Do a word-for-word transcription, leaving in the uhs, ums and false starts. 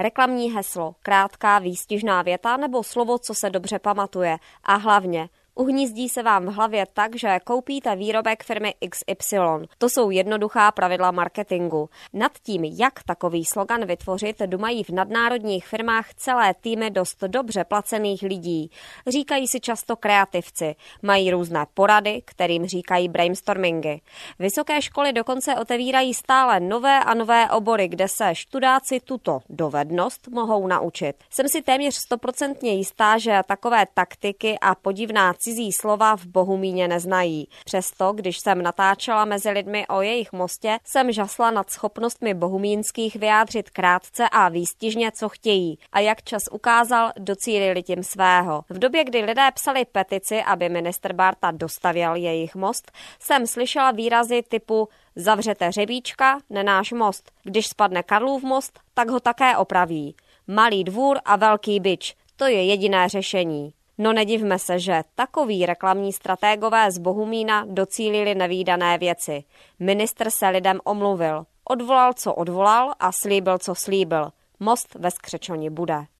Reklamní heslo, krátká výstižná věta nebo slovo, co se dobře pamatuje. A hlavně, uhnízdí se vám v hlavě tak, že koupíte výrobek firmy X Y. To jsou jednoduchá pravidla marketingu. Nad tím, jak takový slogan vytvořit, dumají v nadnárodních firmách celé týmy dost dobře placených lidí. Říkají si často kreativci. Mají různé porady, kterým říkají brainstormingy. Vysoké školy dokonce otevírají stále nové a nové obory, kde se študáci tuto dovednost mohou naučit. Jsem si téměř stoprocentně jistá, že takové taktiky a podivná cizí slova v Bohumíně neznají. Přesto, když jsem natáčela mezi lidmi o jejich mostě, jsem žasla nad schopnostmi bohumínských vyjádřit krátce a výstižně, co chtějí. A jak čas ukázal, docílili tím svého. V době, kdy lidé psali petici, aby ministr Bárta dostavěl jejich most, jsem slyšela výrazy typu zavřete Řebíčka, nenáš most. Když spadne Karlův most, tak ho také opraví. Malý dvůr a velký bič. To je jediné řešení. No nedivme se, že takoví reklamní stratégové z Bohumína docílili nevídané věci. Ministr se lidem omluvil. Odvolal, co odvolal a slíbil, co slíbil. Most ve Skřečoni bude.